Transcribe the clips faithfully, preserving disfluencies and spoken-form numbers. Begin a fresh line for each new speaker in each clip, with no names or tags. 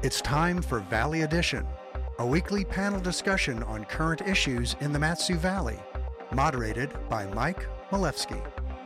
It's time for Valley Edition, a weekly panel discussion on current issues in the Mat-Su Valley, moderated by Mike Malefsky.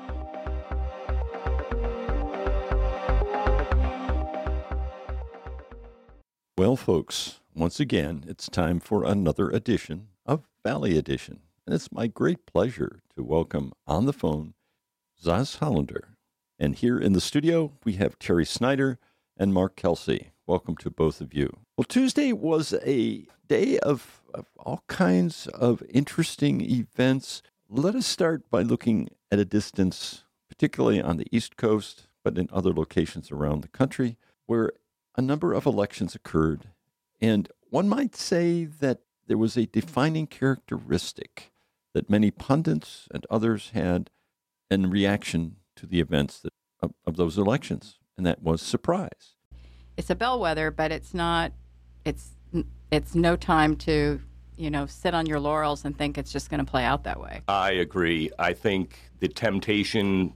Well, folks, once again, it's time for another edition of Valley Edition. And it's my great pleasure to welcome on the phone Zaz Hollander. And here in the studio, we have Terry Snyder and Mark Kelsey. Welcome to both of you. Well, Tuesday was a day of, of all kinds of interesting events. Let us start by looking at a distance, particularly on the East Coast, but in other locations around the country, where a number of elections occurred. And one might say that there was a defining characteristic that many pundits and others had in reaction to the events that, of, of those elections, and that was surprise.
It's a bellwether, but it's not, it's it's no time to, you know, sit on your laurels and think it's just going to play out that way.
I agree. I think the temptation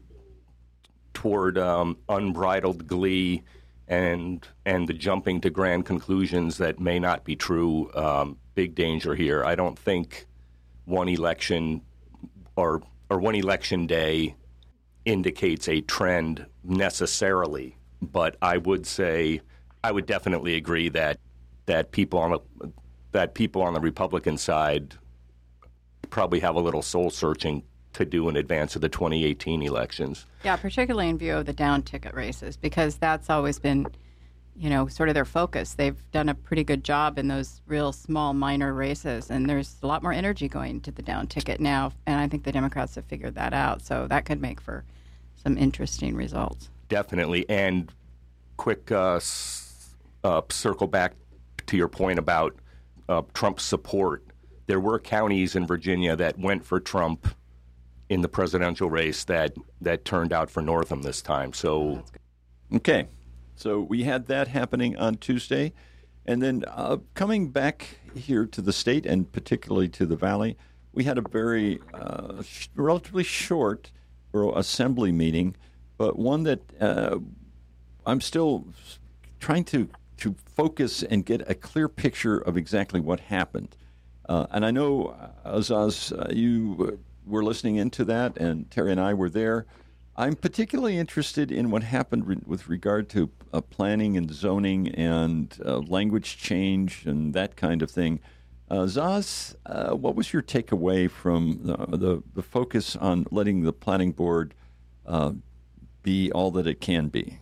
toward um, unbridled glee and and the jumping to grand conclusions that may not be true, um, big danger here. I don't think one election or or one election day indicates a trend necessarily, but I would say I would definitely agree that that people on the that people on the Republican side probably have a little soul searching to do in advance of the twenty eighteen elections.
Yeah, particularly in view of the down ticket races, because that's always been, you know, sort of their focus. They've done a pretty good job in those real small minor races, and there's a lot more energy going to the down ticket now, and I think the Democrats have figured that out, so that could make for some interesting results.
Definitely, and quick uh, uh, circle back to your point about uh, Trump's support. There were counties in Virginia that went for Trump in the presidential race that, that turned out for Northam this time. So,
okay, so we had that happening on Tuesday. And then uh, coming back here to the state and particularly to the Valley, we had a very uh, sh- relatively short assembly meeting, but one that uh, I'm still trying to, to focus and get a clear picture of exactly what happened. Uh, and I know, Azaz, uh, you were listening into that, and Terry and I were there. I'm particularly interested in what happened re- with regard to uh, planning and zoning and uh, language change and that kind of thing. Uh, Zaz, uh, what was your takeaway from the, the, the focus on letting the planning board uh, be all that it can be?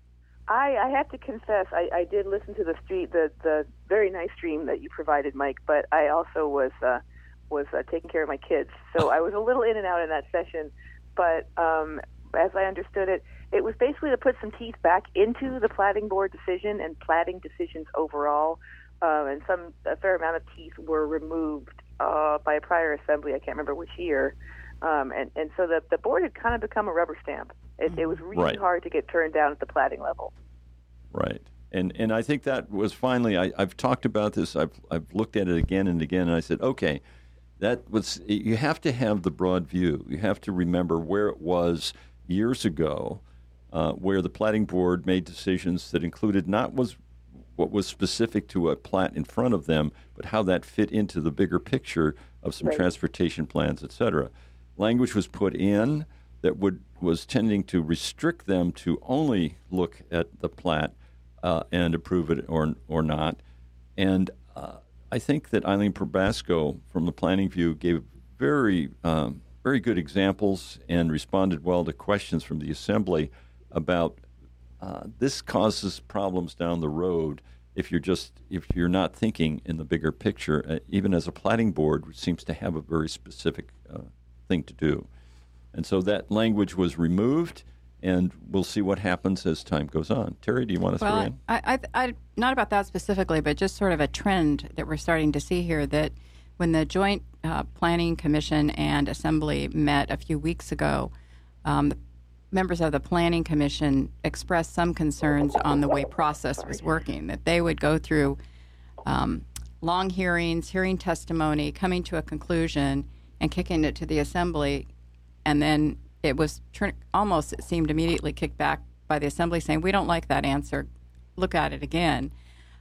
I, I have to confess, I, I did listen to the street, the, the very nice stream that you provided, Mike, but I also was uh, was uh, taking care of my kids, so I was a little in and out in that session. But um, as I understood it, it was basically to put some teeth back into the planning board decision and planning decisions overall. Uh, and some a fair amount of teeth were removed uh, by a prior assembly. I can't remember which year. Um, and, and so the, the board had kind of become a rubber stamp. It, it was really
right.
hard to get turned down at the platting level.
Right. And and I think that was finally, I, I've talked about this, I've, I've looked at it again and again, and I said, okay, that was, you have to have the broad view. You have to remember where it was years ago, uh, where the platting board made decisions that included not was what was specific to a plat in front of them, but how that fit into the bigger picture of some right. transportation plans, et cetera. Language was put in that would was tending to restrict them to only look at the plat uh, and approve it or or not. And uh, I think that Eileen Probasco, from the planning view, gave very um, very good examples and responded well to questions from the assembly about uh, this causes problems down the road if you're just if you're not thinking in the bigger picture. Uh, even as a platting board, which seems to have a very specific uh, thing to do. And so that language was removed, and we'll see what happens as time goes on. Terry, do you want to
well,
throw in?
I, I, I, not about that specifically, but just sort of a trend that we're starting to see here, that when the Joint uh, Planning Commission and Assembly met a few weeks ago, um, members of the Planning Commission expressed some concerns on the way process was working, that they would go through um, long hearings, hearing testimony, coming to a conclusion, and kicking it to the Assembly, and then it was tr- almost, it seemed, immediately kicked back by the Assembly saying, we don't like that answer, look at it again.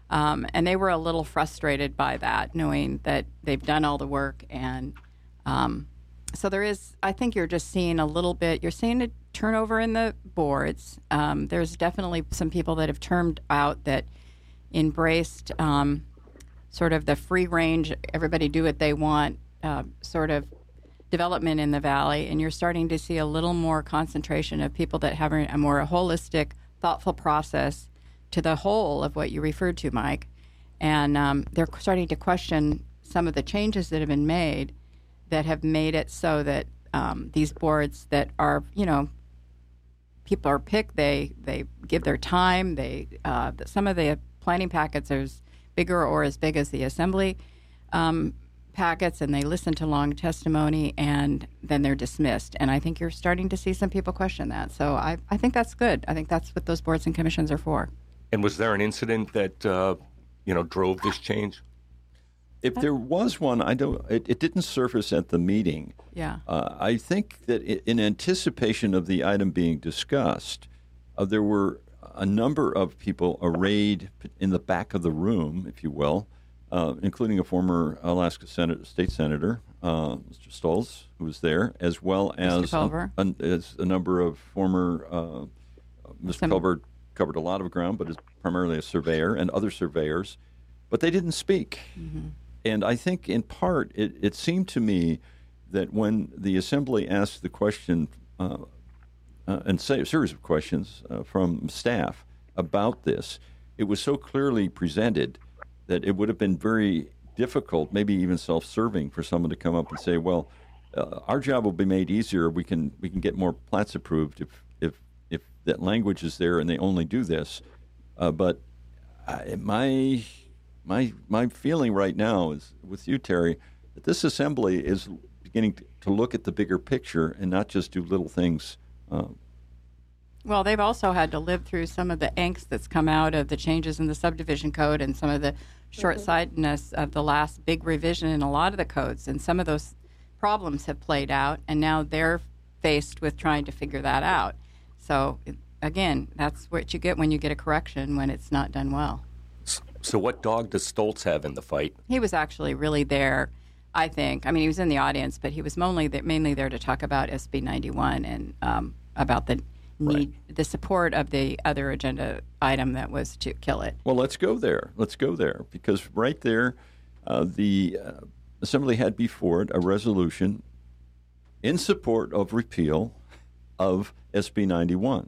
Um, and they were a little frustrated by that, knowing that they've done all the work. And um, so there is, I think you're just seeing a little bit, you're seeing a turnover in the boards. Um, there's definitely some people that have turned out that embraced um, sort of the free range, everybody do what they want uh, sort of development in the valley. And you're starting to see a little more concentration of people that have a more holistic, thoughtful process to the whole of what you referred to, Mike. And um, they're starting to question some of the changes that have been made that have made it so that um, these boards that are, you know, people are picked, they, they give their time, they uh, some of the planning packets are as bigger or as big as the assembly um, packets, and they listen to long testimony, and then they're dismissed. And I think you're starting to see some people question that. So I, I think that's good. I think that's what those boards and commissions are for.
And was there an incident that uh, you know drove this change?
If there was one, I don't. It, it didn't surface at the meeting.
Yeah.
Uh, I think that in anticipation of the item being discussed, uh, there were a number of people arrayed in the back of the room, if you will, uh, including a former Alaska Senate, state senator, uh, Mister Stoltz, who was there, as well as a, a, as a number of former. Uh, Mister Some, Culver covered a lot of ground, but is primarily a surveyor, and other surveyors, but they didn't speak. Mm-hmm. And I think, in part, it, it seemed to me that when the Assembly asked the question, uh, uh, and say, a series of questions uh, from staff about this, it was so clearly presented that it would have been very difficult, maybe even self-serving, for someone to come up and say, well, uh, our job will be made easier. We can we can get more plats approved if if, if that language is there and they only do this. Uh, but I, my... My my feeling right now is, with you, Terry, that this assembly is beginning to, to look at the bigger picture and not just do little things. Uh,
well, they've also had to live through some of the angst that's come out of the changes in the subdivision code and some of the short-sightedness of the last big revision in a lot of the codes. And some of those problems have played out, and now they're faced with trying to figure that out. So, again, that's what you get when you get a correction when it's not done well.
So what dog does Stoltz have in the fight?
He was actually really there, I think. I mean, he was in the audience, but he was mainly there, mainly there to talk about S B ninety-one and um, about the need, right. the support of the other agenda item that was to kill it.
Well, let's go there. Let's go there, because right there, uh, the uh, Assembly had before it a resolution in support of repeal of S B ninety-one.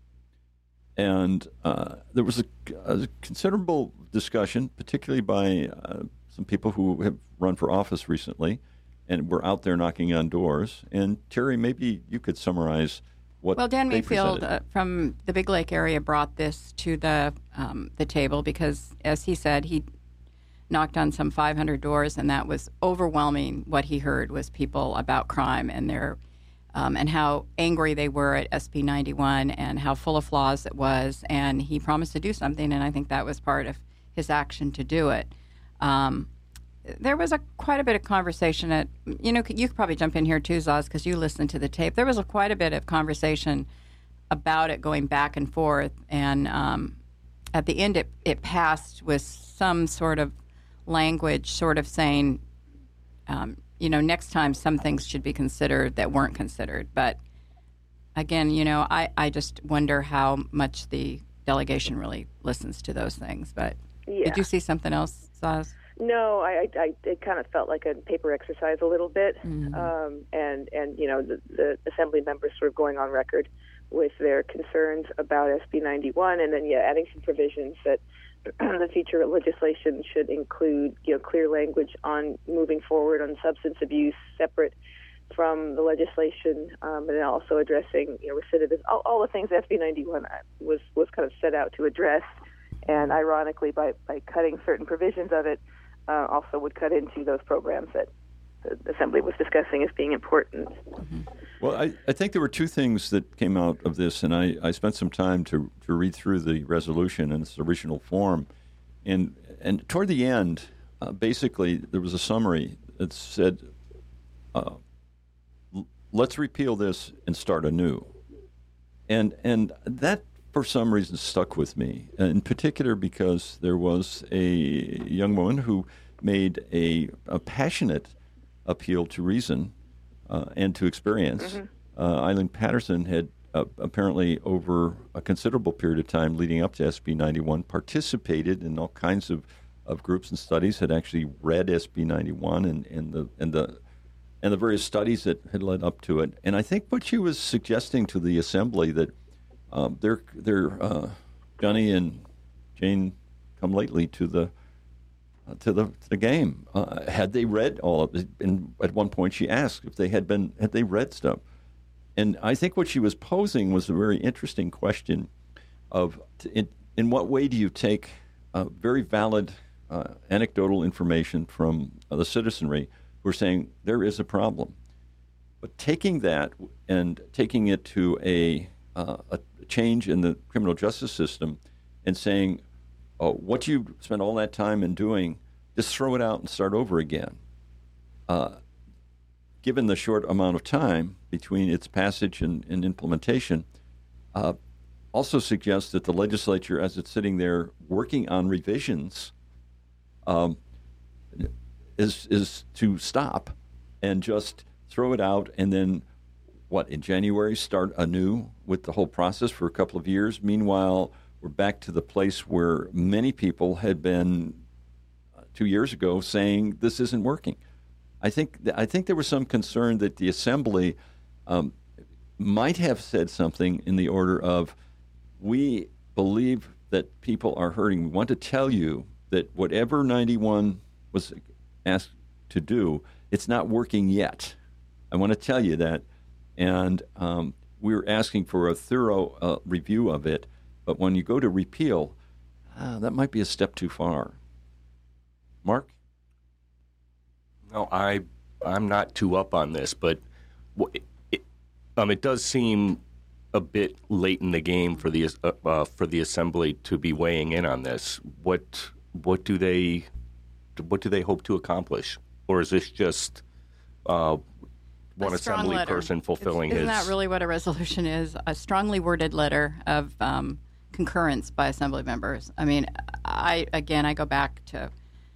And uh, there was a, a considerable discussion, particularly by uh, some people who have run for office recently and were out there knocking on doors. And Terry, maybe you could summarize what
Well, Dan
they
Mayfield uh, from the Big Lake area brought this to the um, the table because, as he said, he knocked on some five hundred doors, and that was overwhelming. What he heard was people about crime and their Um, and how angry they were at S B ninety-one and how full of flaws it was. And he promised to do something, and I think that was part of his action to do it. Um, there was a quite a bit of conversation at, you know, you could probably jump in here too, Zaz, because you listened to the tape. There was a, quite a bit of conversation about it going back and forth. And um, at the end, it, it passed with some sort of language sort of saying, um, you know, next time some things should be considered that weren't considered. But again, you know, I, I just wonder how much the delegation really listens to those things. But
yeah.
Did you see something else, Saz?
No, I, I, it kind of felt like a paper exercise a little bit.
Mm-hmm.
Um, and, and, you know, the, the assembly members sort of going on record with their concerns about S B ninety-one and then, yeah, adding some provisions that the future legislation should include, you know, clear language on moving forward on substance abuse separate from the legislation, um, and then also addressing, you know, recidivism, all, all the things S B ninety-one was, was kind of set out to address. And ironically, by, by cutting certain provisions of it, uh, also would cut into those programs that the Assembly was discussing as being important.
Mm-hmm.
Well, I, I think there were two things that came out of this, and I, I spent some time to, to read through the resolution in its original form. And and toward the end, uh, basically, there was a summary that said, uh, let's repeal this and start anew. And and that for some reason, stuck with me. In particular, because there was a young woman who made a, a passionate appeal to reason uh, and to experience. Mm-hmm. Uh, Eileen Patterson had uh, apparently, over a considerable period of time leading up to S B ninety-one, participated in all kinds of, of groups and studies, had actually read S B ninety-one and, and the and the and the various studies that had led up to it. And I think what she was suggesting to the assembly that um, they're they're uh, Johnny and Jane come lately to the uh, to the to the game. Uh, had they read all of it? And at one point, she asked if they had been had they read stuff. And I think what she was posing was a very interesting question of in, in what way do you take uh, very valid uh, anecdotal information from uh, the citizenry who are saying there is a problem, but taking that and taking it to a, uh, a change in the criminal justice system and saying, oh, what you spent all that time in doing, just throw it out and start over again. Uh, given the short amount of time between its passage and, and implementation, uh, also suggests that the legislature, as it's sitting there working on revisions, um, is is to stop and just throw it out and then, what, in January, start anew with the whole process for a couple of years. Meanwhile, we're back to the place where many people had been uh, two years ago saying this isn't working. I think th- I think there was some concern that the assembly um, might have said something in the order of, we believe that people are hurting. We want to tell you that whatever ninety-one was asked to do, it's not working yet. I want to tell you that. And um, we're asking for a thorough uh, review of it. But when you go to repeal, uh, that might be a step too far. Mark?
No, I, I'm not too up on this, but it, it, um, it does seem a bit late in the game for the uh, uh, for the assembly to be weighing in on this. What what do they what do they hope to accomplish, or is this just uh, one assembly
letter.
person fulfilling
it's,
his?
Isn't that really what a resolution is? A strongly worded letter of um, concurrence by assembly members. I mean, I again, I go back to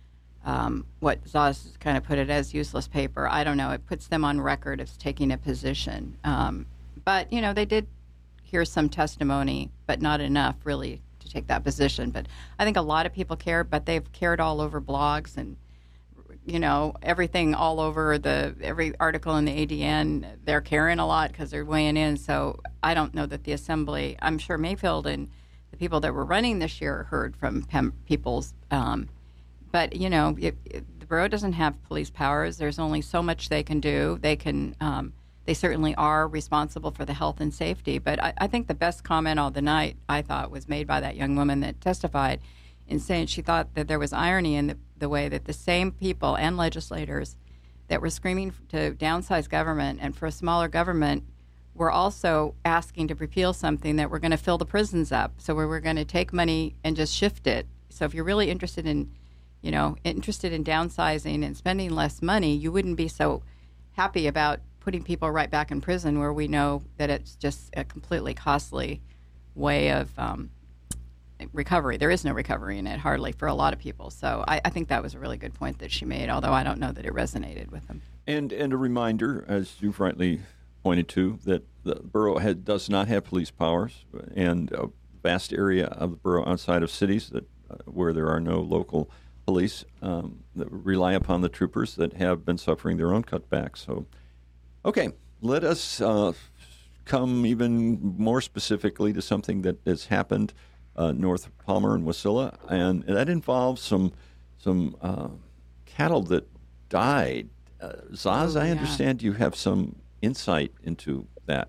um, what Zaz kind of put it as useless paper. I don't know. It puts them on record as taking a position. Um, but, you know, they did hear some testimony, but not enough really to take that position. But I think a lot of people care, but they've cared all over blogs and, you know, everything all over the every article in the A D N. They're caring a lot because they're weighing in. So I don't know that the assembly, I'm sure Mayfield and the people that were running this year heard from Pem- people's. Um, but, you know, it, it, the borough doesn't have police powers. There's only so much they can do. They can, um, they certainly are responsible for the health and safety. But I, I think the best comment all the night, I thought, was made by that young woman that testified in saying she thought that there was irony in the, the way that the same people and legislators that were screaming to downsize government and for a smaller government were also asking to repeal something that we're going to fill the prisons up. So we we're going to take money and just shift it. So if you're really interested in, you know, interested in downsizing and spending less money, you wouldn't be so happy about putting people right back in prison where we know that it's just a completely costly way of um, recovery. There is no recovery in it, hardly, for a lot of people. So I, I think that was a really good point that she made, although I don't know that it resonated with them.
And and a reminder, as you've rightly pointed to, that the borough had, does not have police powers, and a vast area of the borough outside of cities that uh, where there are no local police um, that rely upon the troopers that have been suffering their own cutbacks. So, okay, let us uh, come even more specifically to something that has happened uh, north of Palmer and Wasilla, and that involves some some uh, cattle that died. Uh, Zaz,
oh,
I
yeah.
understand you have some insight into that.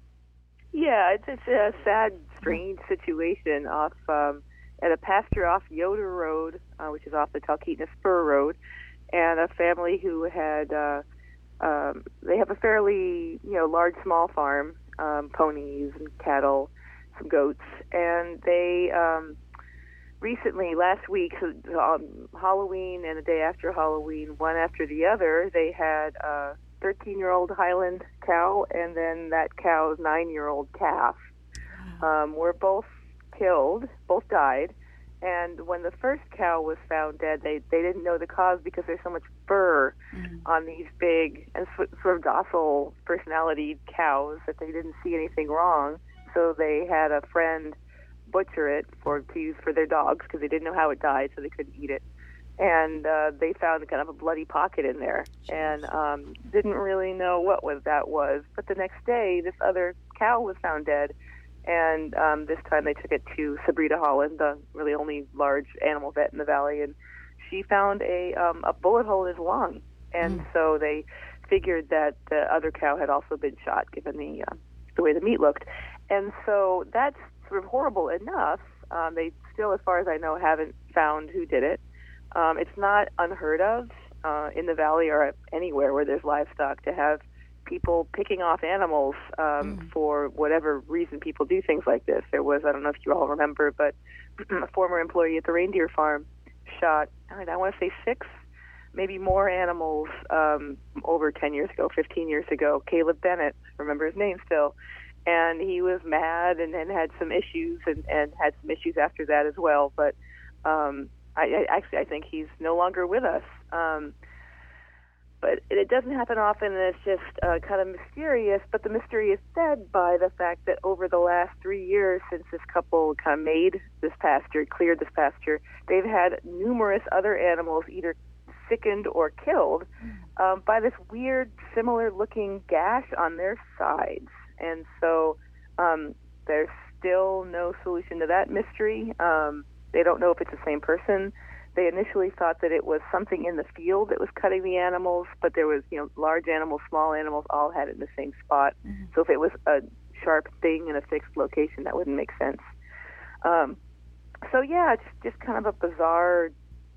Yeah, it's, it's a sad, strange situation off um, at a pasture off Yoder Road, uh, which is off the Talkeetna Spur Road, and a family who had uh, um, they have a fairly you know large small farm, um, ponies and cattle, some goats, and they um, recently last week, so on Halloween and the day after Halloween, one after the other, they had a thirteen-year-old Highland cow and then that cow's nine-year-old calf. Um, were both killed, both died. And when the first cow was found dead, they, they didn't know the cause because there's so much fur mm. on these big and sort of docile personality cows that they didn't see anything wrong. So they had a friend butcher it for to use for their dogs because they didn't know how it died, so they couldn't eat it. And uh, they found kind of a bloody pocket in there, and um, didn't really know what was that was. But the next day, this other cow was found dead. And um, this time they took it to Sabrina Holland, the really only large animal vet in the valley, and she found a um, a bullet hole in his lung. And mm. so they figured that the other cow had also been shot, given the uh, the way the meat looked. And so that's sort of horrible enough. Um, they still, as far as I know, haven't found who did it. Um, it's not unheard of uh, in the valley or anywhere where there's livestock to have people picking off animals um, mm. for whatever reason people do things like this. There was, I don't know if you all remember, but a former employee at the reindeer farm shot, I want to say six, maybe more animals um, over ten years ago, fifteen years ago. Caleb Bennett, remember his name still. And he was mad and then had some issues and, and had some issues after that as well. But um, I, I actually, I think he's no longer with us. Um, But it doesn't happen often, and it's just uh, kind of mysterious. But the mystery is fed by the fact that over the last three years, since this couple kind of made this pasture, cleared this pasture, they've had numerous other animals either sickened or killed um, by this weird, similar-looking gash on their sides. And so um, there's still no solution to that mystery. Um, they don't know if it's the same person. They initially thought that it was something in the field that was cutting the animals, but there was, you know, large animals, small animals, all had it in the same spot. Mm-hmm. So if it was a sharp thing in a fixed location, that wouldn't make sense. Um, so yeah, it's just kind of a bizarre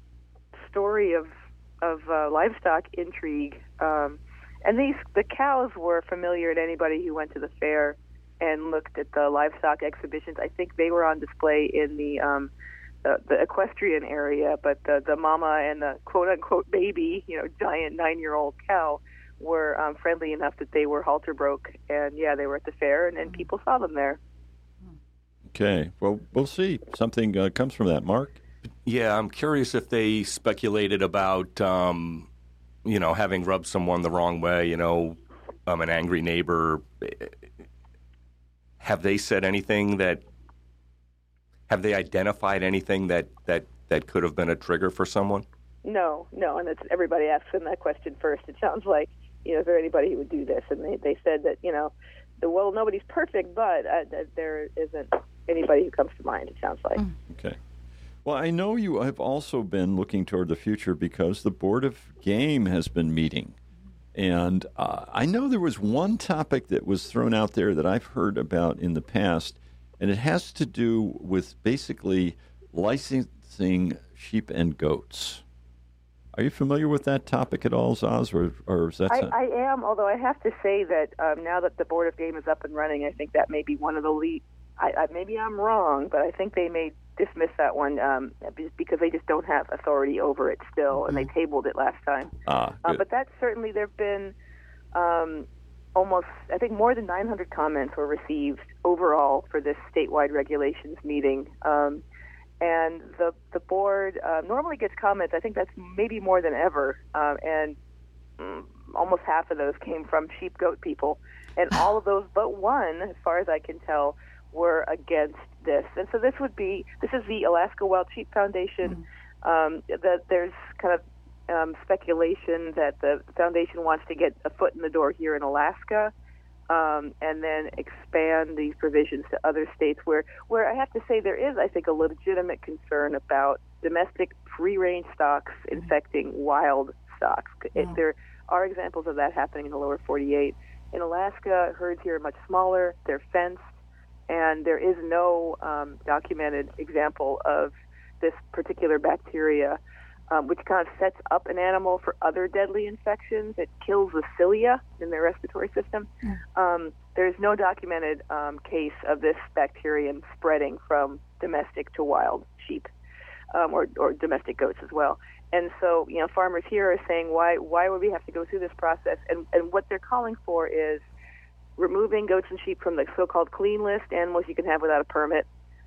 story of of uh, livestock intrigue. Um, and these the cows were familiar to anybody who went to the fair and looked at the livestock exhibitions. I think they were on display in the um, The, the equestrian area, but the, the mama and the quote-unquote baby, you know, giant nine-year-old cow were um, friendly enough that they were halter broke, and yeah, they were at the fair, and, and people saw them there.
Okay, well, we'll see. Something uh, comes from that, Mark?
Yeah, I'm curious if they speculated about, um, you know, having rubbed someone the wrong way, you know, um, an angry neighbor. Have they said anything that Have they identified anything that, that, that could have been a trigger for someone?
No, no, and it's, everybody asks them that question first. It sounds like, you know, is there anybody who would do this? And they, they said that, you know, the, well, nobody's perfect, but uh, there isn't anybody who comes to mind, it sounds like.
Okay. Well, I know you have also been looking toward the future because the Board of Game has been meeting. And uh, I know there was one topic that was thrown out there that I've heard about in the past, and it has to do with basically licensing sheep and goats. Are you familiar with that topic at all, Zaz, or, or is that?
I, I am, although I have to say that um, now that the Board of Game is up and running, I think that may be one of the lead. I, I, maybe I'm wrong, but I think they may dismiss that one um, because they just don't have authority over it still, mm-hmm. and they tabled it last time.
Ah,
uh, but that's certainly, there have been um, almost, I think more than nine hundred comments were received overall for this statewide regulations meeting. Um, and the the board uh, normally gets comments, I think that's maybe more than ever, um, and mm, almost half of those came from sheep goat people. And all of those but one, as far as I can tell, were against this. And so this would be, this is the Alaska Wild Sheep Foundation. Mm-hmm. Um, that there's kind of Um, speculation that the foundation wants to get a foot in the door here in Alaska, um, and then expand these provisions to other states where, where I have to say there is, I think, a legitimate concern about domestic free-range stocks infecting wild stocks. Yeah. It, there are examples of that happening in the lower forty-eight. In Alaska, herds here are much smaller, they're fenced, and there is no um, documented example of this particular bacteria Um, which kind of sets up an animal for other deadly infections. It kills the cilia in their respiratory system. Mm. Um, there's no documented um, case of this bacterium spreading from domestic to wild sheep, um, or, or domestic goats as well. And so, you know, farmers here are saying, why why would we have to go through this process? And, and what they're calling for is removing goats and sheep from the so-called clean list, animals you can have without a permit,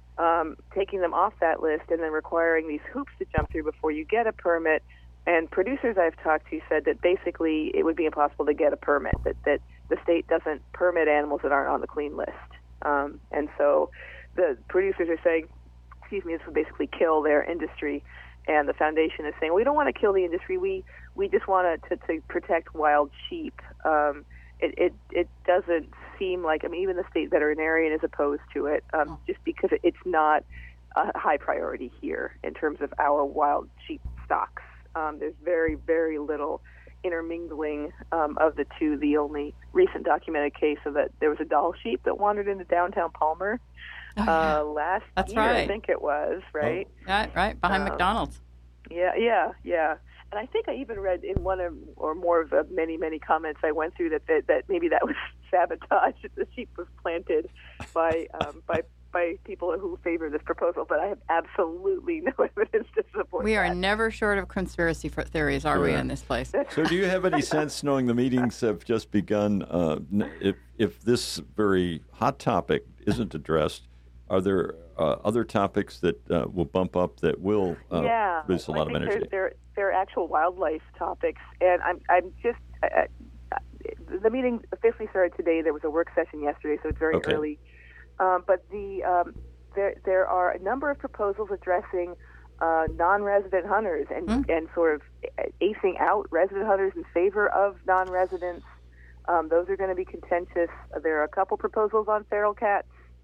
um, taking them off that list and then requiring these hoops to jump through before you get a permit. And producers I've talked to said that basically it would be impossible to get a permit, that, that the state doesn't permit animals that aren't on the clean list. Um, and so the producers are saying, excuse me, this would basically kill their industry. And the foundation is saying, we don't want to kill the industry. We we just want to, to protect wild sheep. Um, it, it it doesn't seem like, I mean, even the state veterinarian is opposed to it, um, just because it's not a high priority here in terms of our wild sheep stocks. Um, there's very, very little intermingling um, of the two. The only recent documented case of that, there was a Dall sheep that wandered into downtown Palmer
oh, yeah.
uh, last
That's
year,
right.
I think it was, right?
Oh. Right, right, behind
Um,
McDonald's.
Yeah, yeah, yeah. And I think I even read in one of, or more of the many, many comments I went through that that, that maybe that was sabotage. That the sheep was planted by um, by by people who favor this proposal, but I have absolutely no evidence to support
We
that.
are never short of conspiracy for theories, are we,
Sure.
in this place?
So do you have any sense, knowing the meetings have just begun, uh, n- if, if this very hot topic isn't addressed, are there uh, other topics that uh, will bump up that will uh,
yeah,
produce a
I
lot of
think
energy?
There, there, there are actual wildlife topics, and I'm, I'm just. Uh, uh, the meeting officially started today. There was a work session yesterday, so it's very
Okay.
early. Um, but the um, there there are a number of proposals addressing uh, non-resident hunters and
Mm.
and sort of acing out resident hunters in favor of non-residents. Um, those are going to be contentious. There are a couple proposals on feral cats.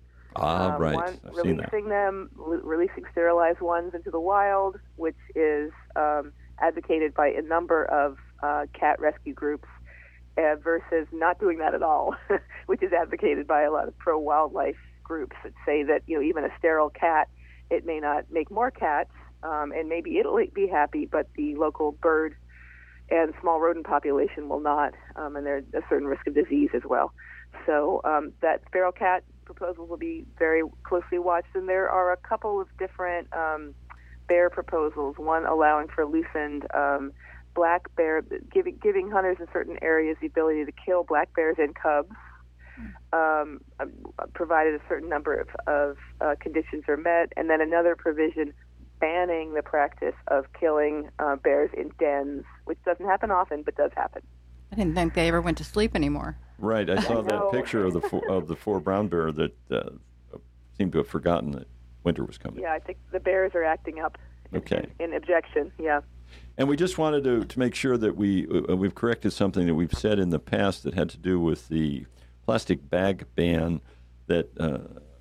Ah,
Um,
right.
One,
I've seen that.
releasing them, l- releasing sterilized ones into the wild, which is um, advocated by a number of uh, cat rescue groups, uh, versus not doing that at all, which is advocated by a lot of pro-wildlife groups that say that, you know, even a sterile cat, it may not make more cats, um, and maybe it'll be happy, but the local bird and small rodent population will not, um, and there's a certain risk of disease as well. So um, that feral cat proposal will be very closely watched, and there are a couple of different um, bear proposals, one allowing for loosened um, black bear, giving, giving hunters in certain areas the ability to kill black bears and cubs, um, provided a certain number of, of uh, conditions are met, and then another provision banning the practice of killing uh, bears in dens, which doesn't happen often, but does happen.
I didn't think they ever went to sleep anymore.
Right. I saw that
know.
picture of the four, of the four brown bear that uh, seemed to have forgotten that winter was coming.
Yeah, I think the bears are acting up in,
Okay.
in, in objection, yeah.
And we just wanted to, to make sure that we, uh, we've corrected something that we've said in the past that had to do with the plastic bag ban, that uh,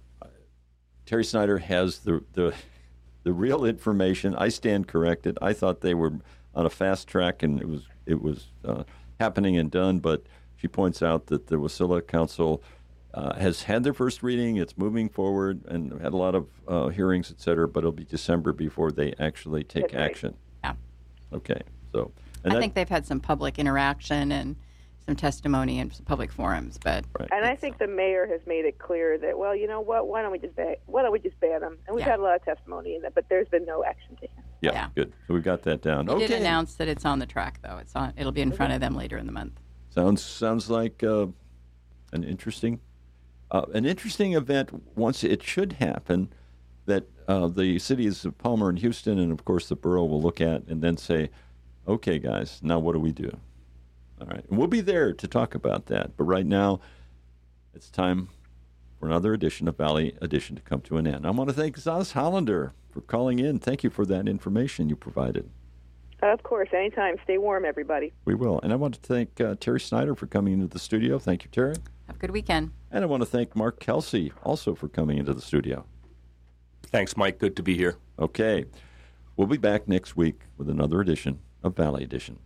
Terry Snyder has the, the the real information. I stand corrected. I thought they were on a fast track and it was it was uh, happening and done, but she points out that the Wasilla Council uh, has had their first reading. It's moving forward and had a lot of uh, hearings, et cetera, but it'll be December before they actually take
That's right.
action.
Yeah.
Okay, so and
I
that-
think they've had some public interaction and some testimony in some public forums, but
right.
And I think the mayor has made it clear that, well, you know what? Why don't we just ban? Why don't we just ban them? And we've
Yeah.
had a lot of testimony in that, but there's been no action taken.
Yeah,
Yeah.
good. So we've got that down.
they
okay.
did announce that it's on the track, though. It's on. It'll be in front of them later in the month.
Sounds sounds like uh, an interesting uh, an interesting event. Once it should happen, that uh, the cities of Palmer and Houston, and of course the borough, will look at and then say, "Okay, guys, now what do we do?" All right, and we'll be there to talk about that. But right now, it's time for another edition of Valley Edition to come to an end. I want to thank Zaz Hollander for calling in. Thank you for that information you provided.
Of course, anytime. Stay warm, everybody.
We will. And I want to thank uh, Terry Snyder for coming into the studio. Thank you, Terry.
Have a good weekend.
And I want to thank Mark Kelsey also for coming into the studio.
Thanks, Mike. Good to be here.
Okay. We'll be back next week with another edition of Valley Edition.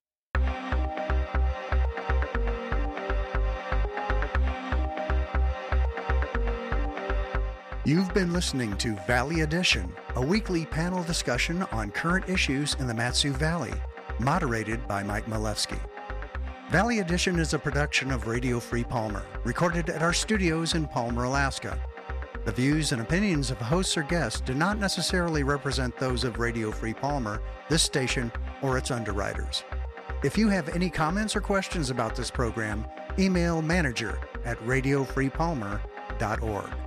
You've been listening to Valley Edition, a weekly panel discussion on current issues in the Mat-Su Valley, moderated by Mike Milewski. Valley Edition is a production of Radio Free Palmer, recorded at our studios in Palmer, Alaska. The views and opinions of hosts or guests do not necessarily represent those of Radio Free Palmer, this station, or its underwriters. If you have any comments or questions about this program, email manager at radio free palmer dot org.